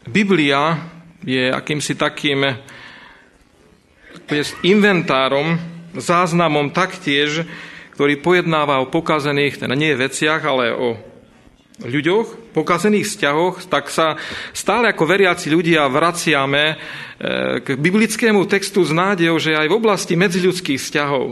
Biblia je akýmsi takým inventárom, záznamom taktiež, ktorý pojednáva o pokazených, teda nie veciach, ale o ľuďoch, pokazených vzťahoch, tak sa stále ako veriaci ľudia vraciame k biblickému textu s nádejou, že aj v oblasti medziľudských vzťahov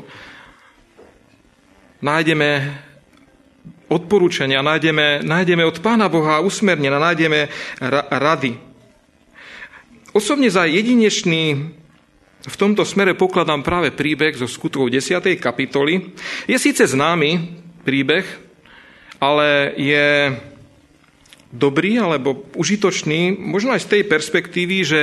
nájdeme odporúčania, nájdeme od Pána Boha usmernenia, nájdeme rady. Osobne za jedinečný v tomto smere pokladám práve príbeh zo Skutkov 10. kapitoly. Je síce známy príbeh, ale je dobrý alebo užitočný, možno aj z tej perspektívy, že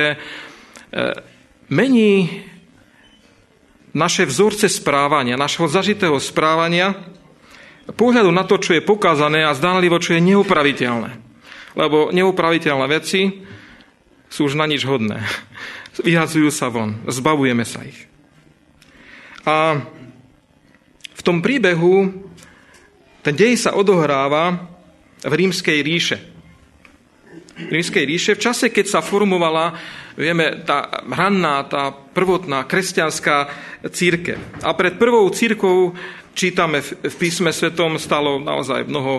mení naše vzorce správania, našho zažitého správania, pohľadu na to, čo je pokázané a zdánlivo, čo je neupraviteľné. Lebo neupraviteľné veci sú už na nič hodné. Vyhadzujú sa von, zbavujeme sa ich. A v tom príbehu ten dej sa odohráva v Rímskej ríše. V Rímskej ríše v čase, keď sa formovala, vieme, tá ranná, tá prvotná kresťanská cirkev. A pred prvou cirkvou čítame v písme svetom stalo naozaj mnoho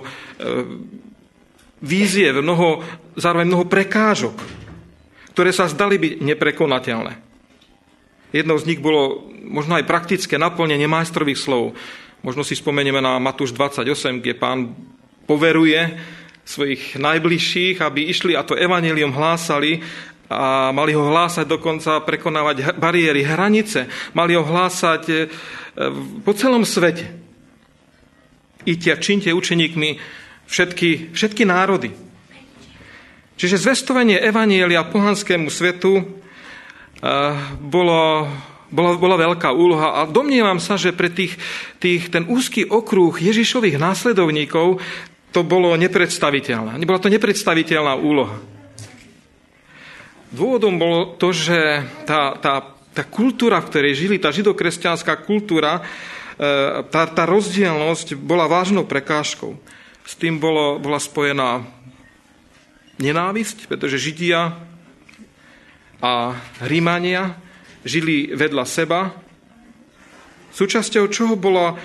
výziev, zároveň mnoho prekážok, ktoré sa zdali byť neprekonateľné. Jednou z nich bolo možno aj praktické naplnenie majstrových slov. Možno si spomenieme na Matúš 28, kde Pán poveruje svojich najbližších, aby išli a to evanjelium hlásali a mali ho hlásať dokonca, prekonávať bariéry, hranice. Mali ho hlásať po celom svete. Iďte a čiňte učeníkmi všetky národy. Čiže zvestovanie evanjelia pohanskému svetu bola veľká úloha a domnievam sa, že pre ten úzky okruh Ježišových následovníkov to bolo nepredstaviteľné. Bola to nepredstaviteľná úloha. Dôvodom bolo to, že tá kultúra, v ktorej žili, tá židokresťanská kultúra, tá rozdielnosť bola vážnou prekážkou. S tým bola spojená nenávisť, pretože Židia a Rímania žili vedľa seba. Súčasťou čoho bolo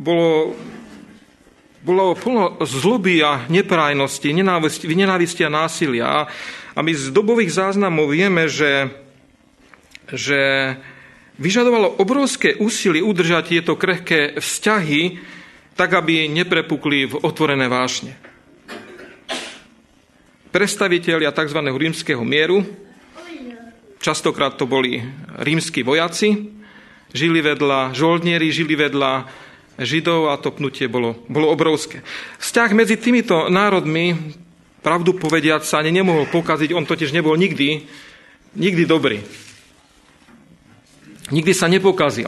plno zloby a neprajnosti, nenávisti a násilia. A my z dobových záznamov vieme, že vyžadovalo obrovské úsilie udržať tieto krehké vzťahy, tak aby neprepukli v otvorené vášne. Predstavitelia tzv. Rímskeho mieru, častokrát to boli rímski vojaci, žoldnieri žili vedľa Židov a to pnutie bolo obrovské. Vzťah medzi týmito národmi, pravdu povediac, sa ani nemohol pokaziť, on totiž nebol nikdy dobrý. Nikdy sa nepokazil.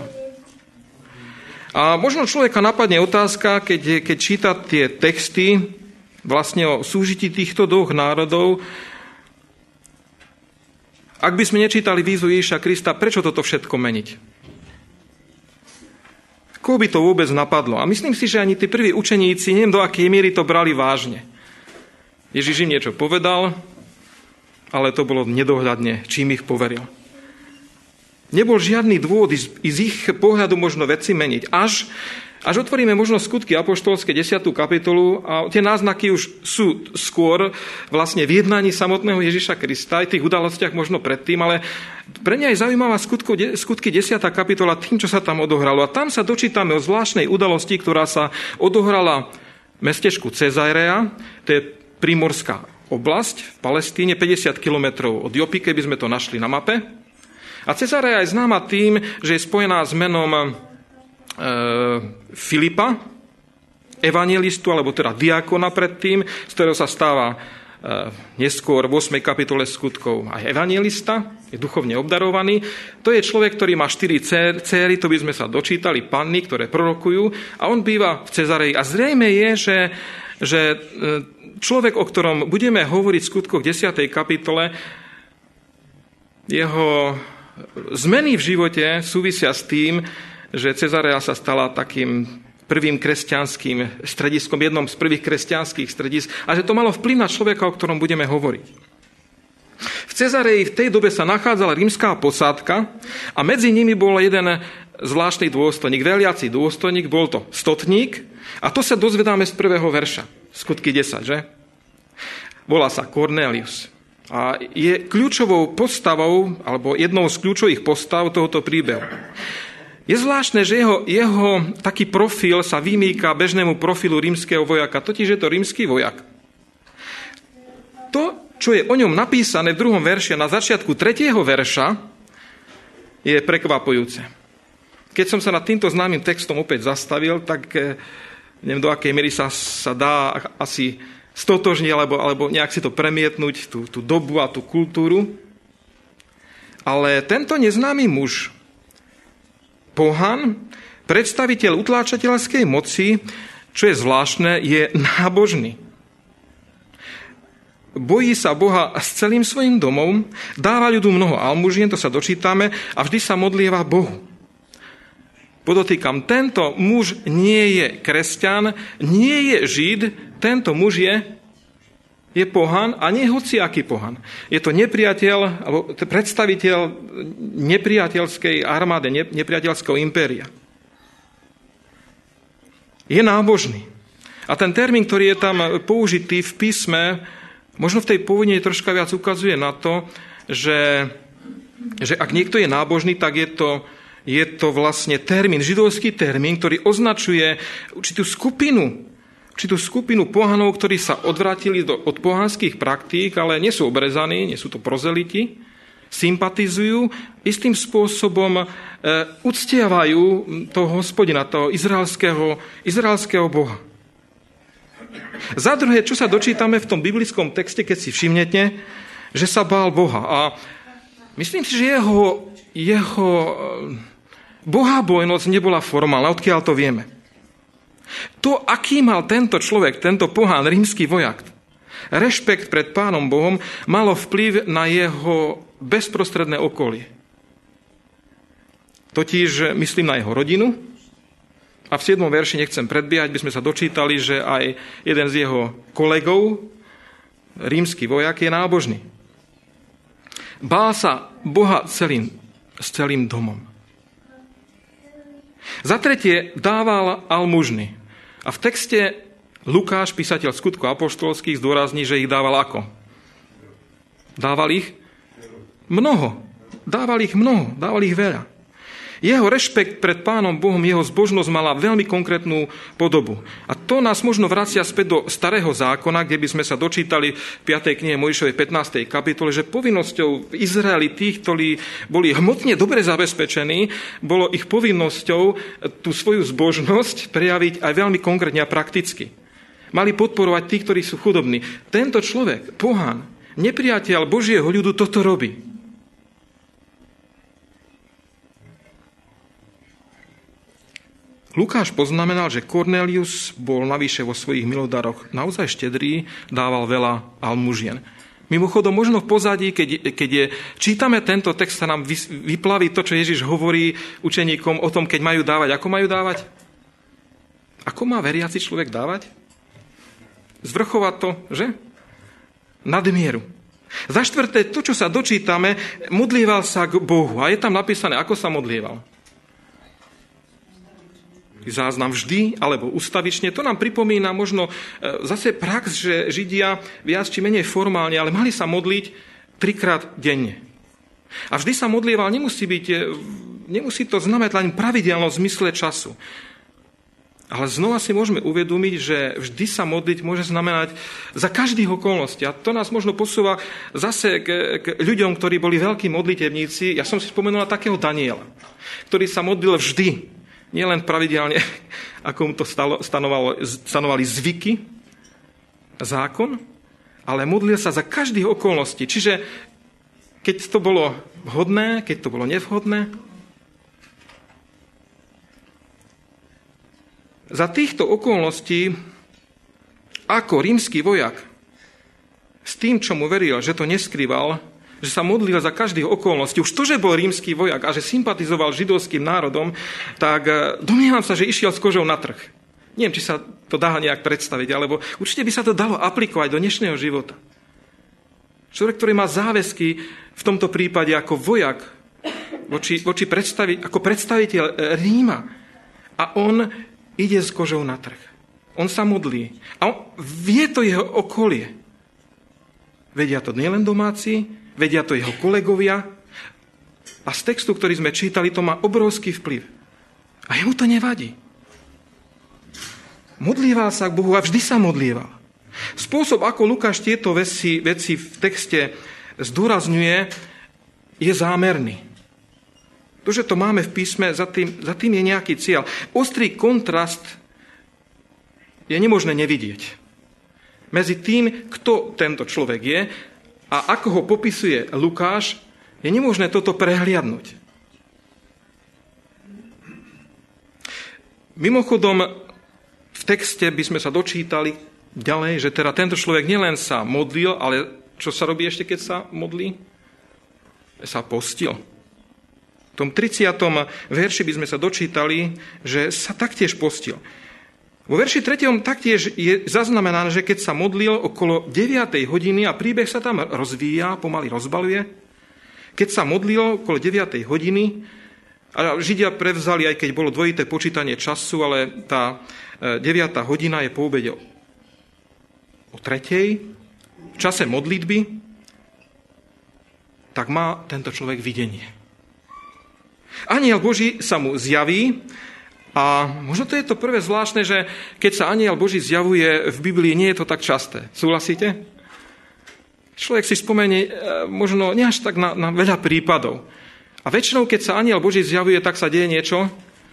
A možno človeka napadne otázka, keď číta tie texty vlastne o súžití týchto dvoch národov. Ak by sme nečítali výzvu Ježiša Krista, prečo toto všetko meniť? Koho by to vôbec napadlo? A myslím si, že ani tí prví učeníci, neviem do akej miery to brali vážne. Ježiš im niečo povedal, ale to bolo nedohľadne, čím ich poveril. Nebol žiadny dôvod z ich pohľadu možno veci meniť. Až otvoríme možno Skutky apoštolské 10. kapitolu a tie náznaky už sú skôr vlastne v jednaní samotného Ježiša Krista, aj tých udalostiach možno predtým, ale pre mňa je zaujímavá Skutky 10. kapitola tým, čo sa tam odohralo. A tam sa dočítame o zvláštnej udalosti, ktorá sa odohrala v mestečku Cezarea, to je primorská oblasť v Palestíne, 50 kilometrov od Jopy, keby sme to našli na mape. A Cezarea je známa tým, že je spojená s menom Filipa, evanjelistu, alebo teda diakona predtým, z ktorého sa stáva neskôr v 8. kapitole Skutkov aj evanjelista, je duchovne obdarovaný. To je človek, ktorý má 4 céry, to by sme sa dočítali, panny, ktoré prorokujú, a on býva v Cezareji. A zrejme je, že človek, o ktorom budeme hovoriť v Skutkoch 10. kapitole, jeho zmeny v živote súvisia s tým, že Cezarea sa stala takým prvým kresťanským strediskom, jednom z prvých kresťanských stredisk a že to malo vplyv na človeka, o ktorom budeme hovoriť. Cezareji v tej dobe sa nachádzala rímska posádka a medzi nimi bol jeden zvláštny dôstojník, veliaci dôstojník, bol to stotník a to sa dozvedáme z 1. verša, Skutky 10, že? Volá sa Kornélius a je kľúčovou postavou, alebo jednou z kľúčových postav tohoto príbehu. Je zvláštne, že jeho taký profil sa vymýka bežnému profilu rímskeho vojaka, totiž je to rímsky vojak. To, čo je o ňom napísané v 2. verši a na začiatku 3. verša, je prekvapujúce. Keď som sa nad týmto známym textom opäť zastavil, tak neviem, do akej miery sa dá asi stotožniť, alebo nejak si to premietnúť, tú dobu a tú kultúru. Ale tento neznámy muž, pohan, predstaviteľ utláčateľskej moci, čo je zvláštne, je nábožný. Bojí sa Boha s celým svojim domom, dáva ľudu mnoho almužien, to sa dočítame, a vždy sa modlieva Bohu. Podotýkam, tento muž nie je kresťan, nie je žid, tento muž je pohan a nie hociaký pohan. Je to nepriateľ, alebo predstaviteľ nepriateľskej armády, nepriateľského impéria. Je nábožný. A ten termín, ktorý je tam použitý v písme, možno v tej pôvodne troška viac ukazuje na to, že ak niekto je nábožný, tak je to vlastne termín, židovský termín, ktorý označuje určitú skupinu pohanov, ktorí sa odvrátili od pohanských praktík, ale nie sú obrezaní, nie sú to prozeliti, sympatizujú, istým spôsobom uctievajú toho Hospodina, toho izraelského Boha. Za druhé, čo sa dočítame v tom biblickom texte, keď si všimnete, že sa bál Boha. A myslím si, že jeho bohabojnosť nebola formálna, odkiaľ to vieme. To, aký mal tento človek, tento pohán, rímsky vojak, rešpekt pred Pánom Bohom, malo vplyv na jeho bezprostredné okolie. Totiž myslím na jeho rodinu a v 7. verši, nechcem predbiehať, by sme sa dočítali, že aj jeden z jeho kolegov, rímsky vojak, je nábožný. Bál sa Boha s celým domom. Za tretie, dával almužny. A v texte Lukáš, písateľ skutkov apoštolských, zdôrazní, že ich dával ako? Dával ich mnoho. Dával ich veľa. Jeho rešpekt pred Pánom Bohom, jeho zbožnosť mala veľmi konkrétnu podobu. A to nás možno vracia späť do Starého zákona, kde by sme sa dočítali v 5. knihe Mojžišovej 15. kapitole, že povinnosťou v Izraeli tých, ktorí boli hmotne dobre zabezpečení, bolo ich povinnosťou tú svoju zbožnosť prejaviť aj veľmi konkrétne a prakticky. Mali podporovať tých, ktorí sú chudobní. Tento človek, pohán, nepriateľ Božieho ľudu, toto robí. Lukáš poznamenal, že Kornélius bol navyše vo svojich milodaroch naozaj štedrý, dával veľa almužien. Mimochodom, možno v pozadí, keď čítame tento text, sa nám vyplaví to, čo Ježiš hovorí učeníkom o tom, keď majú dávať. Ako majú dávať? Ako má veriaci človek dávať? Zvrchovať to, že? Nadmieru. Za štvrté, to, čo sa dočítame, modlieval sa k Bohu. A je tam napísané, ako sa modlieval. Záznam vždy, alebo ustavične. To nám pripomína možno zase prax, že Židia viac či menej formálne, ale mali sa modliť 3-krát denne. A vždy sa modlieval, nemusí to znamenať len pravidelnosť v zmysle času. Ale znova si môžeme uvedomiť, že vždy sa modliť môže znamenať za každých okolností. A to nás možno posúva zase k ľuďom, ktorí boli veľkí modlitevníci. Ja som si spomenul na takého Daniela, ktorý sa modlil vždy. Nielen pravidelne, ako mu to stanovali zvyky, zákon, ale modlil sa za každých okolností. Čiže keď to bolo vhodné, keď to bolo nevhodné. Za týchto okolností, ako rímsky vojak, s tým, čo mu veril, že to neskrýval, že sa modlil za každých okolností. Už to, že bol rímsky vojak a že sympatizoval židovským národom, tak domnievam sa, že išiel s kožou na trh. Neviem, či sa to dá nejak predstaviť, alebo určite by sa to dalo aplikovať do dnešného života. Človek, ktorý má záväzky v tomto prípade ako vojak, ako predstaviteľ Ríma. A on ide s kožou na trh. On sa modlí. A vie to jeho okolie. Vedia to nielen domáci, vedia to jeho kolegovia. A z textu, ktorý sme čítali, to má obrovský vplyv. A jemu to nevadí. Modlieval sa k Bohu a vždy sa modlieval. Spôsob, ako Lukáš tieto veci v texte zdôrazňuje, je zámerný. To, že to máme v písme, za tým je nejaký cieľ. Ostrý kontrast je nemožné nevidieť. Medzi tým, kto tento človek je a ako ho popisuje Lukáš, je nemožné toto prehliadnúť. Mimochodom, v texte by sme sa dočítali ďalej, že teda tento človek nielen sa modlil, ale čo sa robí ešte, keď sa modlí? Sa postil. V tom 30. verši by sme sa dočítali, že sa taktiež postil. Vo verši 3. taktiež je zaznamenané, že keď sa modlil okolo 9. hodiny a príbeh sa tam rozvíja, pomaly rozbaluje, keď sa modlil okolo 9. hodiny, a Židia prevzali, aj keď bolo dvojité počítanie času, ale tá 9. hodina je po obede o 3. v čase modlitby, tak má tento človek videnie. Anjel Boží sa mu zjaví a možno to je to prvé zvláštne, že keď sa anjel Boží zjavuje v Biblii, nie je to tak časté. Súhlasíte? Človek si spomenie možno nie až tak na veľa prípadov. A väčšinou, keď sa anjel Boží zjavuje, tak sa deje niečo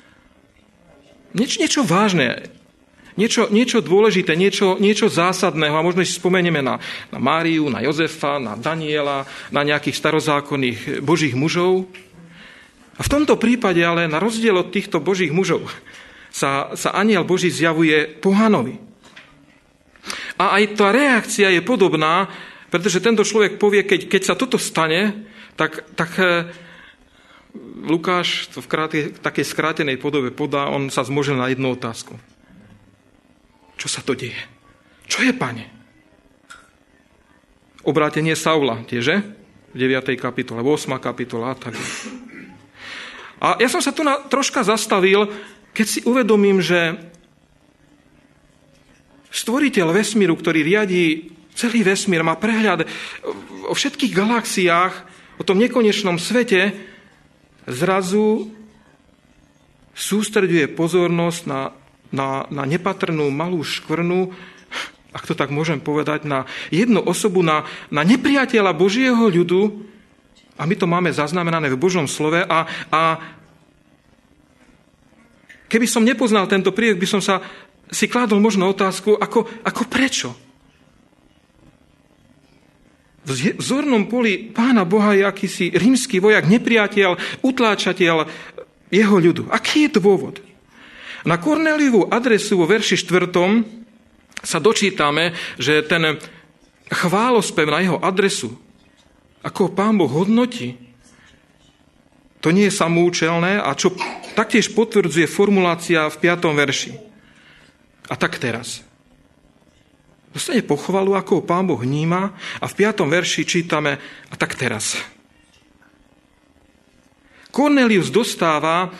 vážne, niečo dôležité, niečo zásadného. A možno si spomenieme na Máriu, na Jozefa, na Daniela, na nejakých starozákonných Božích mužov. A v tomto prípade ale, na rozdiel od týchto Božích mužov, sa anjel Boží zjavuje pohanovi. A aj tá reakcia je podobná, pretože tento človek povie, keď sa toto stane, tak Lukáš to v takej skrátenej podobe podá, on sa zmožil na jednu otázku. Čo sa to deje? Čo je, Pane? Obrátenie Saula, tieže? V 9. kapitole, 8. kapitola a tak. A ja som sa tu troška zastavil, keď si uvedomím, že stvoriteľ vesmíru, ktorý riadí celý vesmír, má prehľad o všetkých galaxiách, o tom nekonečnom svete, zrazu sústreďuje pozornosť na nepatrnú malú škvrnu, ak to tak môžem povedať, na jednu osobu, na nepriateľa Božieho ľudu. A my to máme zaznamenané v Božom slove. A keby som nepoznal tento príbeh, by som si kládol možno otázku, ako prečo? V zornom poli Pána Boha je akýsi rímsky vojak, nepriateľ, utláčateľ jeho ľudu. Aký je dôvod? Na Kornéliovú adresu vo verši 4. sa dočítame, že ten chválospev na jeho adresu, ako Pán Boh hodnotí, to nie je samoučelné a čo taktiež potvrdzuje formulácia v 5. verši. A tak teraz. Dostane pochvalu, ako Pán Boh vníma, a v 5. verši čítame, a tak teraz. Kornélius dostáva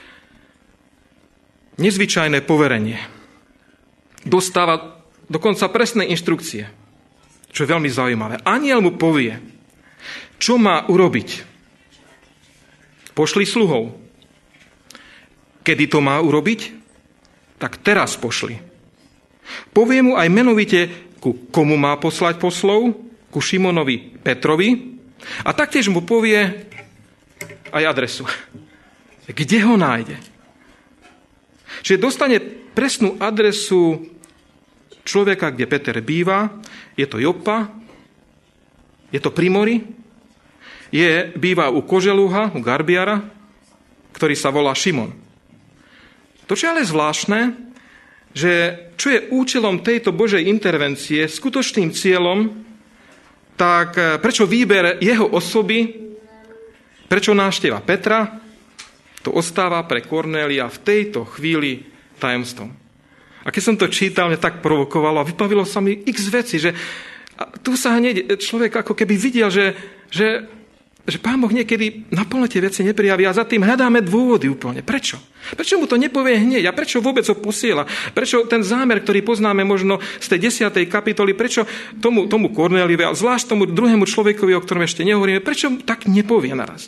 nezvyčajné poverenie. Dostáva dokonca presné inštrukcie, čo je veľmi zaujímavé. Anjel mu povie, čo má urobiť. Pošli sluhov. Kedy to má urobiť? Tak teraz pošli. Povie mu aj menovite, ku komu má poslať poslov, ku Šimonovi Petrovi, a taktiež mu povie aj adresu. Kde ho nájde? Čiže dostane presnú adresu človeka, kde Peter býva. Je to Joppa, je to pri mori, býva u koželuha, u garbiara, ktorý sa volá Šimon. To, čo je ale zvláštne, že čo je účelom tejto Božej intervencie, skutočným cieľom, tak prečo výber jeho osoby, prečo návšteva Petra, to ostáva pre Kornélia v tejto chvíli tajomstvom. A keď som to čítal, mňa tak provokovalo a vypavilo sa mi x veci, že A tu sa hneď človek ako keby videl, že Pán Boh niekedy naplno tie veci neprijaví a za tým hľadáme dôvody úplne. Prečo? Prečo mu to nepovie hneď? A prečo vôbec ho posiela? Prečo ten zámer, ktorý poznáme možno z tej 10. kapitoly, prečo tomu Kornéliovi, a zvlášť tomu druhému človekovi, o ktorom ešte nehovoríme, prečo tak nepovie naraz?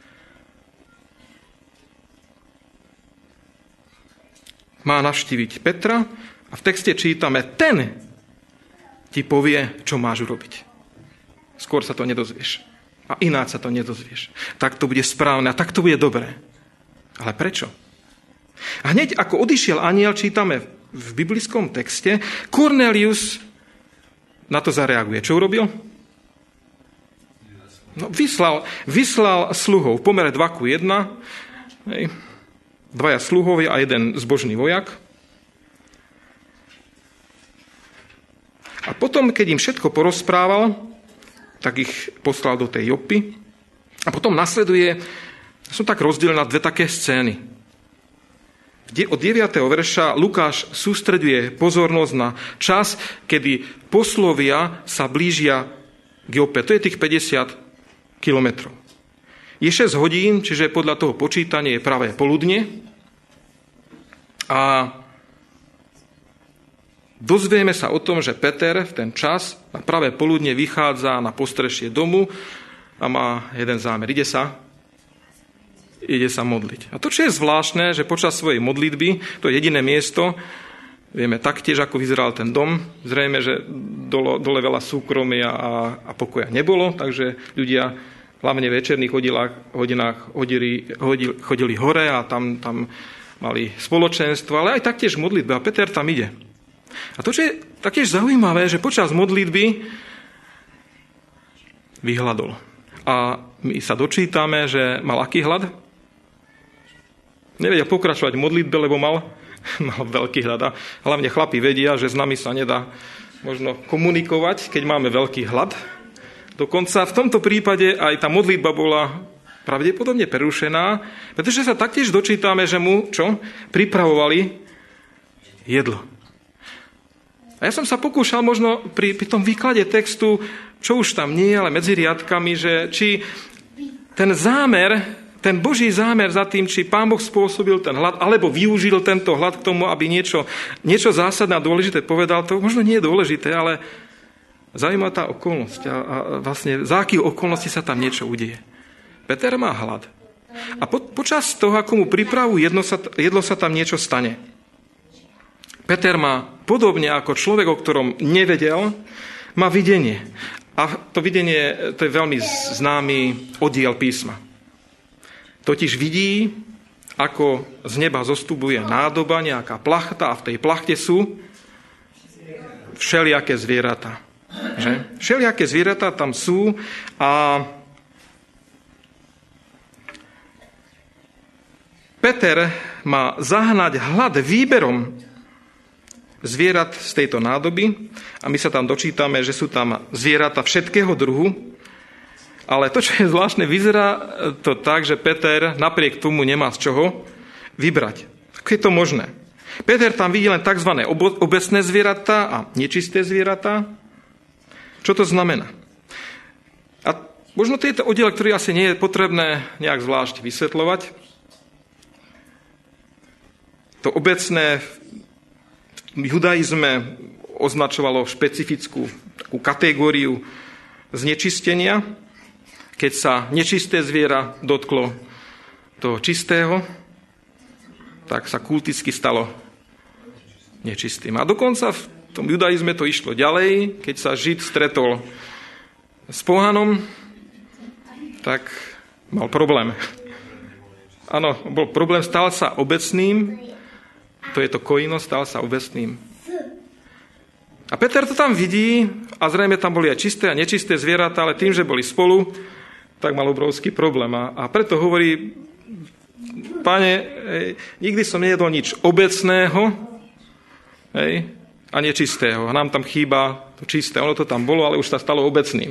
Má navštíviť Petra a v texte čítame, ten ti povie, čo máš urobiť. Skôr sa to nedozvieš. A ináč sa to nedozvieš. Tak to bude správne a tak to bude dobré. Ale prečo? A hneď ako odišiel anjel, čítame v biblickom texte, Kornélius na to zareaguje. Čo urobil? No, vyslal sluhov v pomere 2:1. Dvaja sluhovia a jeden zbožný vojak. A potom, keď im všetko porozprával, tak ich poslal do tej Joppy. A potom nasleduje, som tak rozdelil na dve také scény. Od 9. verša Lukáš sústreďuje pozornosť na čas, kedy poslovia sa blížia k Joppe. To je tých 50 kilometrov. Je 6 hodín, čiže podľa toho počítania je pravé poludne. A dozvieme sa o tom, že Peter v ten čas na pravé poludne vychádza na postrešie domu a má jeden zámer. Ide sa modliť. A to, čo je zvláštne, že počas svojej modlitby, to je jediné miesto, vieme taktiež, ako vyzeral ten dom, zrejme, že dole veľa súkromia a pokoja nebolo, takže ľudia hlavne v večerných hodinách chodili hore a tam mali spoločenstvo, ale aj taktiež modlitbe. A Peter tam ide. A to, čo je taktiež zaujímavé, že počas modlitby vyhladol. A my sa dočítame, že mal aký hlad? Nevedel pokračovať v modlitbe, lebo mal veľký hlad. A hlavne chlapi vedia, že s nami sa nedá možno komunikovať, keď máme veľký hlad. Dokonca v tomto prípade aj tá modlitba bola pravdepodobne prerušená, pretože sa taktiež dočítame, že mu pripravovali jedlo. A ja som sa pokúšal možno pri tom výklade textu, čo už tam nie je, ale medzi riadkami, že či ten Boží zámer za tým, či Pán Boh spôsobil ten hlad, alebo využil tento hlad k tomu, aby niečo zásadné a dôležité povedal, to možno nie je dôležité, ale zaujímavá tá okolnosť a vlastne za akých okolností sa tam niečo udeje. Peter má hlad. A počas toho, ako mu pripravujú jedlo sa tam niečo stane. Peter má, podobne ako človek, o ktorom nevedel, má videnie. A to videnie, to je veľmi známy oddiel písma. Totiž vidí, ako z neba zostupuje nádoba, nejaká plachta a v tej plachte sú všelijaké zvieratá. Že? Všelijaké zvieratá tam sú a Peter má zahnať hlad výberom zvierat z tejto nádoby a my sa tam dočítame, že sú tam zvieratá všetkého druhu, ale to, čo je zvláštne, vyzerá to tak, že Peter napriek tomu nemá z čoho vybrať. Ako je to možné? Peter tam vidí len tzv. Obecné zvieratá a nečisté zvieratá. Čo to znamená? A možno to je to oddiel, ktorý asi nie je potrebné nejak zvlášť vysvetľovať. To obecné v judaizme označovalo špecifickú takú kategóriu znečistenia. Keď sa nečisté zviera dotklo toho čistého, tak sa kulticky stalo nečistým. A dokonca v tom judaizme to išlo ďalej. Keď sa Žid stretol s pohanom, tak mal problém. Áno, bol problém, stal sa obecným. To je to koino, stal sa obecným. A Peter to tam vidí a zrejme tam boli aj čisté a nečisté zvieratá, ale tým, že boli spolu, tak mal obrovský problém. A preto hovorí, Pane, nikdy som nejedol nič obecného a nečistého. A nám tam chýba to čisté. Ono to tam bolo, ale už sa stalo obecným.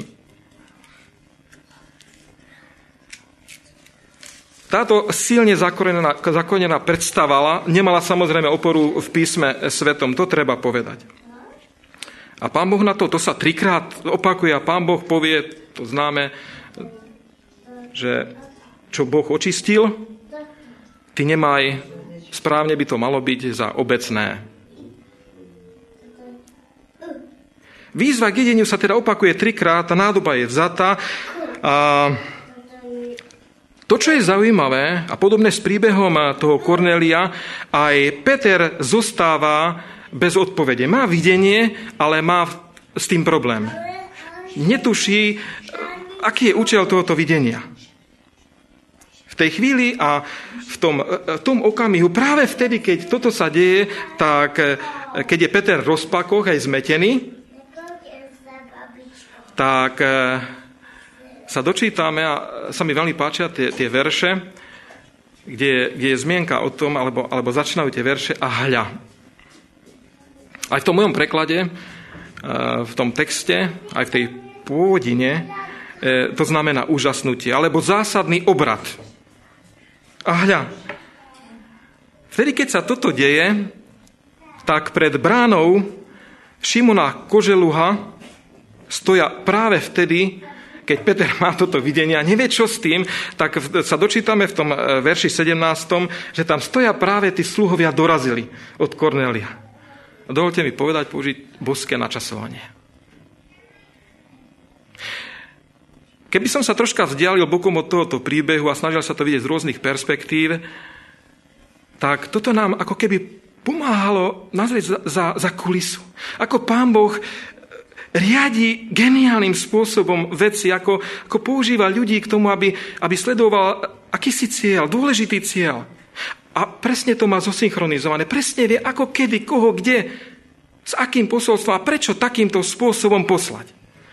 Táto silne zakorenená predstava nemala samozrejme oporu v písme svetom. To treba povedať. A Pán Boh na to sa 3-krát opakuje a Pán Boh povie, to známe, že čo Boh očistil, ty nemaj, správne by to malo byť za obecné. Výzva k jedeniu sa teda opakuje 3-krát, tá nádoba je vzatá. A to, čo je zaujímavé a podobné s príbehom toho Kornélia, aj Peter zostáva bez odpovede. Má videnie, ale má s tým problém. Netuší, aký je účel tohoto videnia. V tej chvíli a v tom okamihu, práve vtedy, keď toto sa deje, tak keď je Peter v rozpakoch aj zmetený, tak sa dočítame a sa mi veľmi páčia tie verše, kde je zmienka o tom, alebo začínajú tie verše a hľa. Aj v tom mojom preklade, v tom texte, aj v tej pôvodine, to znamená úžasnutie, alebo zásadný obrad. A hľa. Vtedy, keď sa toto deje, tak pred bránou Šimona Koželuha stoja práve vtedy, keď Peter má toto videnie a nevie, čo s tým, tak sa dočítame v tom verši 17, že tam stoja práve tí sluhovia dorazili od Kornélia. A dovolte mi použiť božské načasovanie. Keby som sa troška vzdialil bokom od tohoto príbehu a snažil sa to vidieť z rôznych perspektív, tak toto nám ako keby pomáhalo nazrieť za kulisu. Ako Pán Boh riadi geniálnym spôsobom veci, ako používa ľudí k tomu, aby sledoval akýsi cieľ, dôležitý cieľ. A presne to má zosynchronizované. Presne vie, ako, kedy, koho, kde, s akým posolstvom a prečo takýmto spôsobom poslať.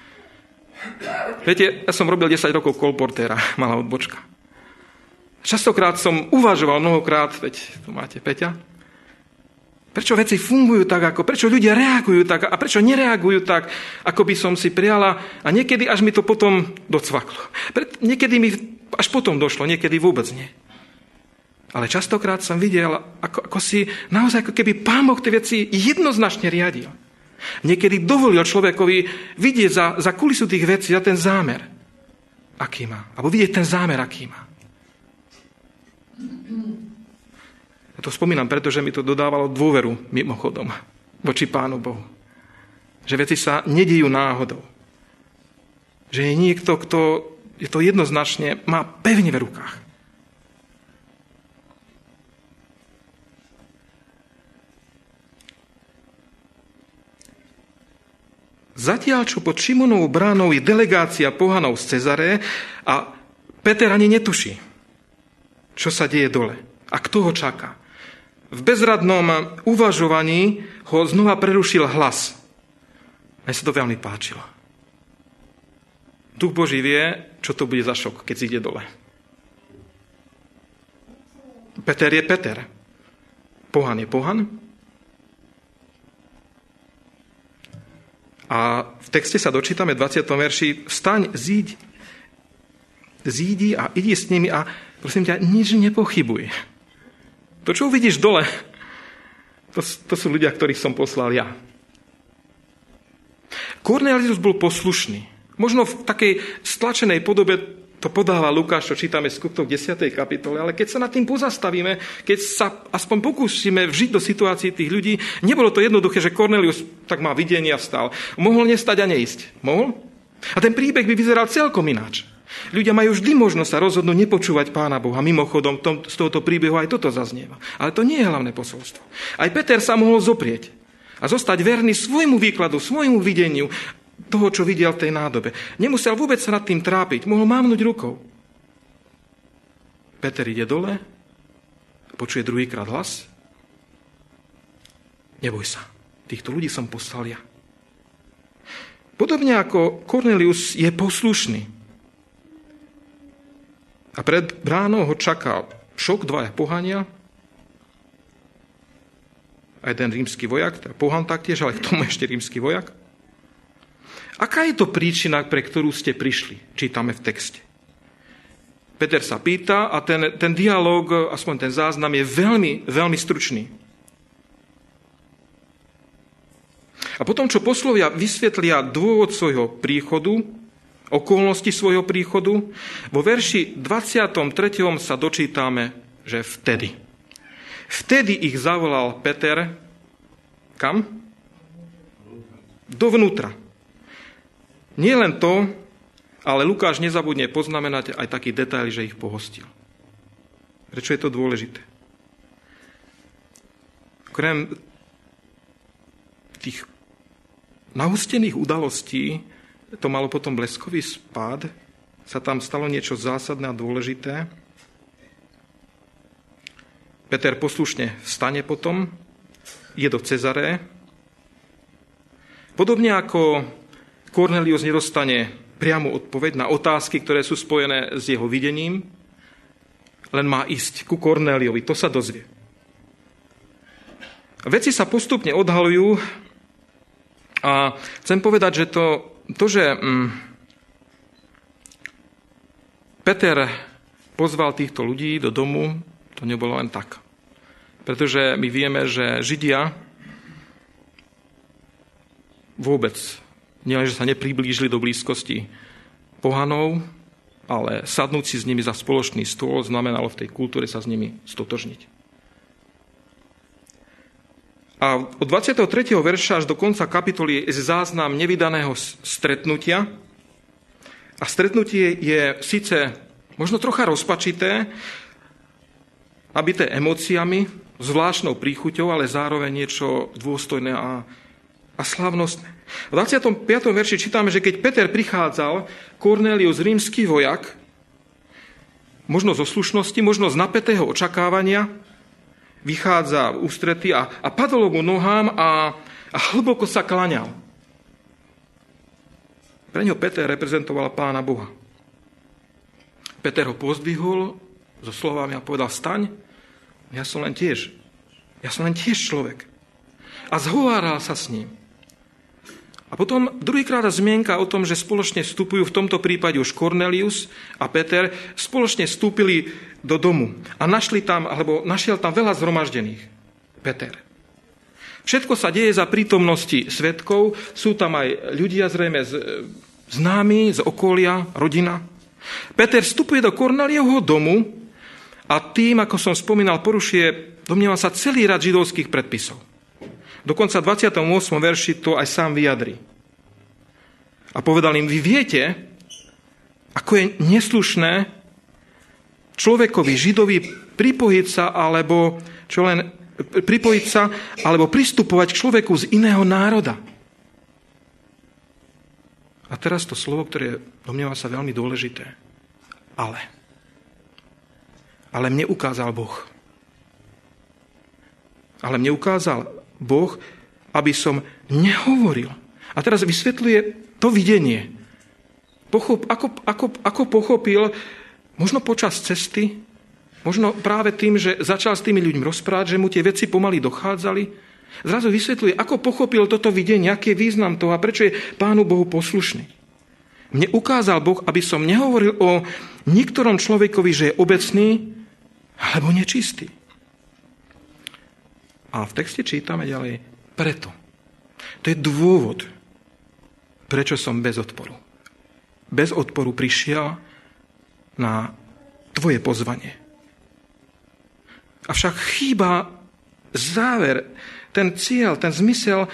Viete, ja som robil 10 rokov kolportéra, malá odbočka. Častokrát som uvažoval mnohokrát, veď tu máte Peťa, prečo veci fungujú tak, prečo ľudia reagujú tak a prečo nereagujú tak, ako by som si priala. A niekedy až mi to potom docvaklo. Niekedy mi až potom došlo, niekedy vôbec nie. Ale častokrát som videl, ako si naozaj, ako keby Pán Boh tie veci jednoznačne riadil. Niekedy dovolil človekovi vidieť za kulisu tých vecí, za ten zámer, aký má. Alebo vidieť ten zámer, aký má. To spomínam, pretože mi to dodávalo dôveru mimochodom voči Pánu Bohu. Že veci sa nedejú náhodou. Že je niekto, kto je to jednoznačne má pevne v rukách. Zatiaľ, čo pod Šimonovou bránou je delegácia pohanov z Cezaré a Peter ani netuší, čo sa deje dole a kto ho čaká. V bezradnom uvažovaní ho znova prerušil hlas. Mne sa to veľmi páčilo. Duch Boží vie, čo to bude za šok, keď si ide dole. Peter je Peter. Pohan je pohan. A v texte sa dočítame v 20. verši: Vstaň, zídi a idi s nimi a prosím ťa, nič nepochybuj. To, čo uvidíš dole, to sú ľudia, ktorých som poslal ja. Kornélius bol poslušný. Možno v takej stlačenej podobe to podáva Lukáš, čo čítame v Skutkoch 10. kapitole, ale keď sa nad tým pozastavíme, keď sa aspoň pokúsime vžiť do situácií tých ľudí, nebolo to jednoduché, že Kornélius tak má videnie a vstal. Mohol nestať a neísť. Mohol? A ten príbeh by vyzeral celkom ináč. Ľudia majú vždy možnosť sa rozhodnúť nepočúvať Pána Boha. Mimochodom, z tohoto príbehu aj toto zaznieva. Ale to nie je hlavné posolstvo. Aj Peter sa mohol zoprieť a zostať verný svojmu výkladu, svojmu videniu toho, čo videl v tej nádobe. Nemusel vôbec sa nad tým trápiť. Mohol mávnuť rukou. Peter ide dole, počuje druhýkrát hlas. Neboj sa, týchto ľudí som poslal ja. Podobne ako Kornélius je poslušný. A pred bránou ho čakal šok, 2 pohania, a jeden rímsky vojak, teda pohan taktiež, ale k tomu ešte rímsky vojak. Aká je to príčina, pre ktorú ste prišli? Čítame v texte. Peter sa pýta a ten dialóg, aspoň ten záznam, je veľmi, veľmi stručný. A potom, čo poslovia vysvetlia dôvod svojho príchodu, okolnosti svojho príchodu, vo verši 23. sa dočítame, že vtedy. Vtedy ich zavolal Peter, kam? Dovnútra. Nie len to, ale Lukáš nezabudne poznamenať aj taký detail, že ich pohostil. Prečo je to dôležité? Okrem tých nahustených udalostí, to malo potom bleskový spád, sa tam stalo niečo zásadné a dôležité. Peter poslušne vstane potom, je do Cezaré. Podobne ako Kornélius nedostane priamu odpoveď na otázky, ktoré sú spojené s jeho videním, len má ísť ku Kornéliovi, to sa dozvie. Veci sa postupne odhalujú a chcem povedať, že to, že Peter pozval týchto ľudí do domu, to nebolo len tak. Pretože my vieme, že Židia vôbec, nielenže sa nepriblížili do blízkosti pohanov, ale sadnúť si s nimi za spoločný stôl znamenalo v tej kultúre sa s nimi stotožniť. A od 23. verša až do konca kapitoly je záznam nevydaného stretnutia. A stretnutie je síce možno trocha rozpačité, nabité emóciami, zvláštnou príchuťou, ale zároveň niečo dôstojné a slávnostné. V 25. verši čítame, že keď Peter prichádzal, Kornélius, rímsky vojak, možno zo slušnosti, možno z napätého očakávania, vychádza v ústrety a padol mu nohám a hlboko sa klaňal. Pre ňo Peter reprezentoval Pána Boha. Peter ho pozdvihol so slovami a povedal: vstaň, ja som len tiež človek. A zhováral sa s ním. A potom druhýkrát zmienka o tom, že spoločne vstupujú v tomto prípade už Kornélius a Peter, spoločne vstúpili do domu a našiel tam veľa zhromaždených. Peter. Všetko sa deje za prítomnosti svedkov, sú tam aj ľudia zrejme známi, z okolia, rodina. Peter vstupuje do Kornéliovho domu a tým, ako som spomínal, porušuje, domnievam sa, celý rad židovských predpisov. Dokonca v 28. verši to aj sám vyjadrí. A povedal im: vy viete, ako je neslušné človekovi, Židovi, pripojiť sa alebo pristupovať k človeku z iného národa. A teraz to slovo, ktoré domnievam sa veľmi dôležité. Ale mne ukázal Boh. Ale mne ukázal Boh, aby som nehovoril. A teraz vysvetľuje to videnie. Ako pochopil, možno počas cesty, možno práve tým, že začal s tými ľuďmi rozprávať, že mu tie veci pomaly dochádzali. Zrazu vysvetľuje, ako pochopil toto videnie, aký je význam toho a prečo je Pánu Bohu poslušný. Mne ukázal Boh, aby som nehovoril o niektorom človekovi, že je obecný alebo nečistý. A v texte čítame ďalej: preto. To je dôvod, prečo som bez odporu. Bez odporu prišiel na tvoje pozvanie. Avšak chýba záver, ten cieľ, ten zmysel,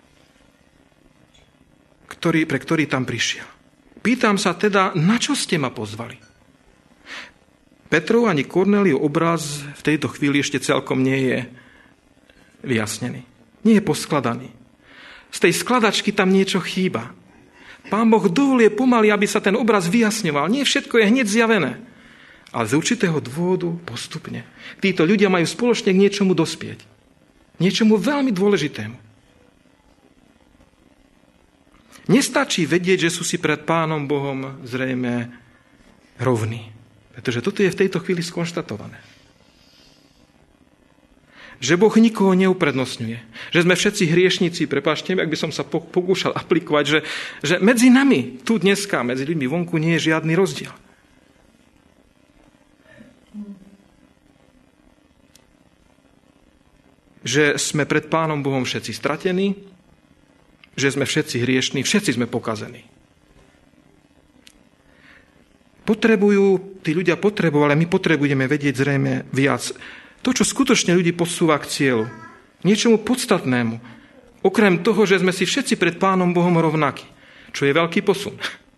pre ktorý tam prišiel. Pýtam sa teda, na čo ste ma pozvali? Petrov ani Kornéliov obraz v tejto chvíli ešte celkom nie je vyjasnený. Nie je poskladaný. Z tej skladačky tam niečo chýba. Pán Boh dovolie pomaly, aby sa ten obraz vyjasňoval. Nie všetko je hneď zjavené. Ale z určitého dôvodu postupne. Títo ľudia majú spoločne k niečomu dospieť. Niečomu veľmi dôležitému. Nestačí vedieť, že sú si pred Pánom Bohom zrejme rovní. Pretože toto je v tejto chvíli skonštatované. Že Boh nikoho neuprednostňuje. Že sme všetci hriešnici, prepáčte mi, ak by som sa pokúšal aplikovať, že medzi nami, tu dneska, medzi ľuďmi vonku, nie je žiadny rozdiel. Že sme pred Pánom Bohom všetci stratení že sme všetci hriešní, všetci sme pokazení. Tí ľudia potrebujú, ale my potrebujeme vedieť zrejme viac. To, čo skutočne ľudí posúva k cieľu. Niečomu podstatnému. Okrem toho, že sme si všetci pred Pánom Bohom rovnakí. Čo je veľký posun.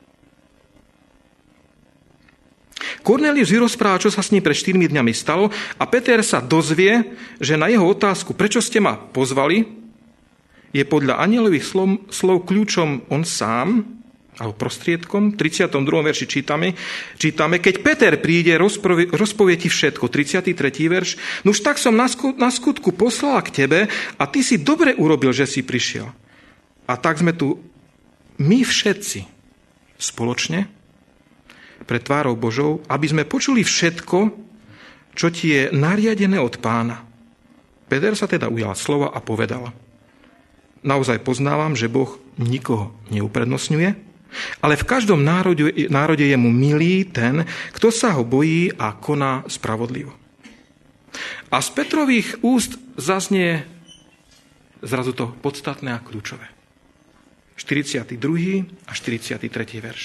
Kornélius vyrozpráva, čo sa s ním pred 4 dňami stalo a Peter sa dozvie, že na jeho otázku, prečo ste ma pozvali, je podľa anjelových slov kľúčom on sám, alebo prostriedkom. V 32. verši čítame, keď Peter príde, rozpovie ti všetko. 33. verš. No už tak som na skutku poslala k tebe a ty si dobre urobil, že si prišiel. A tak sme tu my všetci spoločne pred tvárou Božou, aby sme počuli všetko, čo ti je nariadené od Pána. Peter sa teda ujal slova a povedal: naozaj poznávam, že Boh nikoho neuprednostňuje, ale v každom národe je mu milý ten, kto sa ho bojí a koná spravodlivo. A z Petrových úst zaznie zrazu to podstatné a kľúčové. 42. a 43. verš.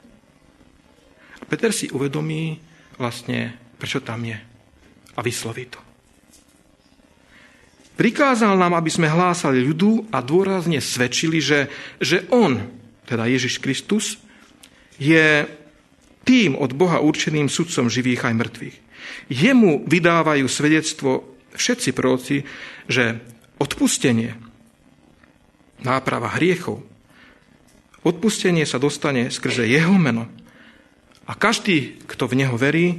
Peter si uvedomí vlastne, prečo tam je a vysloví to. Prikázal nám, aby sme hlásali ľudu a dôrazne svedčili, že on, teda Ježiš Kristus, je tým od Boha určeným sudcom živých aj mŕtvych. Jemu vydávajú svedectvo všetci proroci, že odpustenie, náprava hriechov, odpustenie sa dostane skrze jeho meno. A každý, kto v neho verí,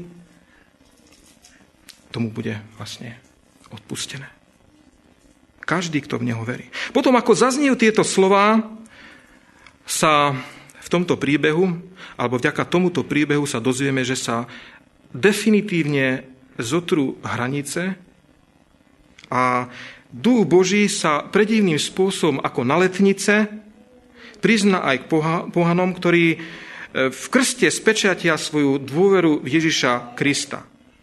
tomu bude vlastne odpustené. Každý, kto v neho verí. Potom, ako zazniejú tieto slová, sa v tomto príbehu, alebo vďaka tomuto príbehu sa dozvieme, že sa definitívne zotrú hranice a Duch Boží sa predivným spôsobom ako na letnice prizná aj k pohanom, ktorí v krste spečatia svoju dôveru v Ježiša Krista.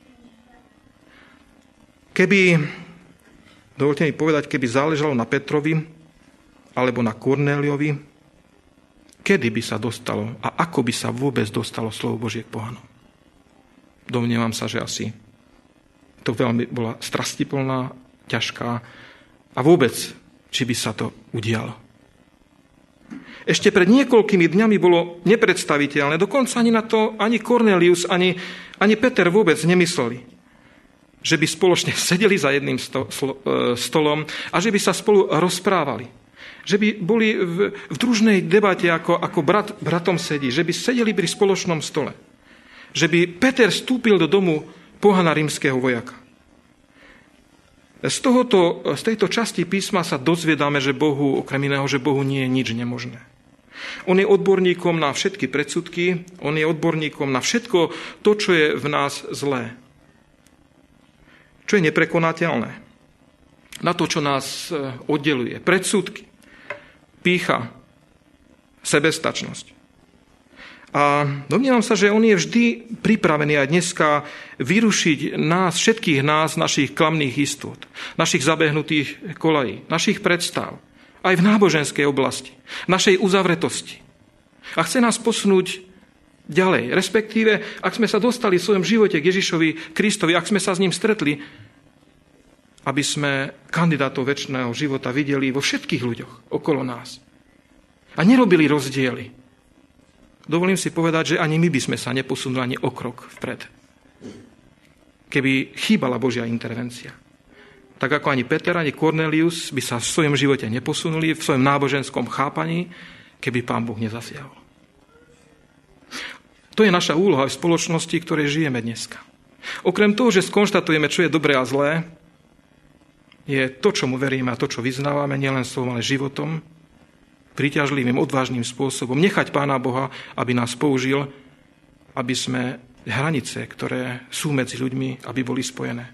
Dovolte mi povedať, keby záležalo na Petrovi alebo na Kornéliovi, kedy by sa dostalo a ako by sa vôbec dostalo slovo Božie k pohanom. Domnievam sa, že asi to veľmi bola strastiplná, ťažká a vôbec, či by sa to udialo. Ešte pred niekoľkými dňami bolo nepredstaviteľné, dokonca ani na to ani Kornélius, ani Peter vôbec nemysleli, že by spoločne sedeli za jedným stolom a že by sa spolu rozprávali. Že by boli v družnej debate, ako brat bratom sedí, že by sedeli pri spoločnom stole. Že by Peter vstúpil do domu pohana rímskeho vojaka. Z tejto časti písma sa dozviedáme, že Bohu, okrem iného, že Bohu nie je nič nemožné. On je odborníkom na všetky predsudky, on je odborníkom na všetko to, čo je v nás zlé. Čo je neprekonateľné. Na to, čo nás oddeluje. Predsudky, pýcha, sebestačnosť. A domnievam sa, že on je vždy pripravený aj dneska vyrušiť všetkých nás, našich klamných istôt, našich zabehnutých kolají, našich predstav, aj v náboženskej oblasti, našej uzavretosti. A chce nás posunúť ďalej. Respektíve, ak sme sa dostali v svojom živote k Ježišovi Kristovi, ak sme sa s ním stretli, aby sme kandidátov večného života videli vo všetkých ľuďoch okolo nás. A nerobili rozdiely. Dovolím si povedať, že ani my by sme sa neposunuli ani o krok vpred. Keby chýbala Božia intervencia. Tak ako ani Peter, ani Kornélius by sa v svojom živote neposunuli, v svojom náboženskom chápaní, keby Pán Boh nezasiahol. To je naša úloha v spoločnosti, v ktorej žijeme dneska. Okrem toho, že skonštatujeme, čo je dobré a zlé, je to, čomu veríme a to, čo vyznávame, nielen slovom, ale životom, príťažlivým, odvážnym spôsobom, nechať Pána Boha, aby nás použil, aby sme hranice, ktoré sú medzi ľuďmi, aby boli spojené.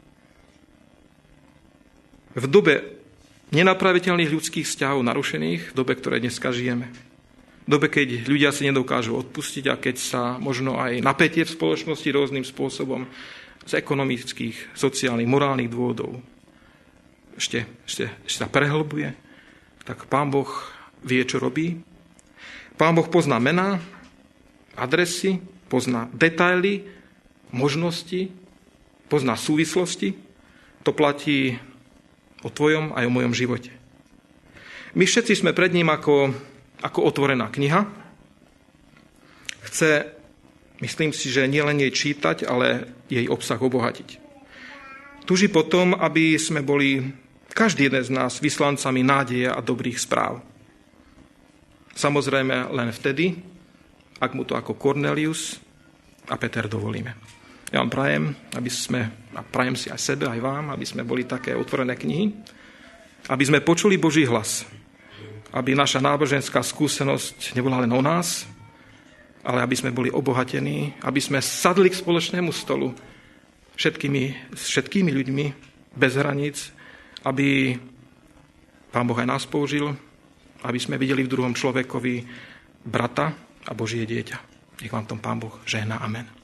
V dobe nenapraviteľných ľudských vzťahov narušených, v dobe, ktorej dneska žijeme, v dobe, keď ľudia si nedokážu odpustiť a keď sa možno aj napätie v spoločnosti rôznym spôsobom z ekonomických, sociálnych, morálnych dôvodov ešte sa prehlbuje, tak Pán Boh vie, čo robí. Pán Boh pozná mená, adresy, pozná detaily, možnosti, pozná súvislosti. To platí o tvojom aj o mojom živote. My všetci sme pred ním ako otvorená kniha. Chce, myslím si, že nielen jej čítať, ale jej obsah obohatiť. Túži potom, aby sme boli každý jeden z nás vyslancami nádeje a dobrých správ. Samozrejme len vtedy, ak mu to ako Kornelius a Peter dovolíme. Ja vám prajem, a prajem si aj sebe, aj vám, aby sme boli také otvorené knihy, aby sme počuli Boží hlas, aby naša náboženská skúsenosť nebola len o nás, ale aby sme boli obohatení, aby sme sadli k spoločnému stolu s všetkými ľuďmi bez hraníc, aby Pán Boh aj nás použil, aby sme videli v druhom človekovi brata a Božie dieťa. Nech vám tom Pán Boh žehná. Amen.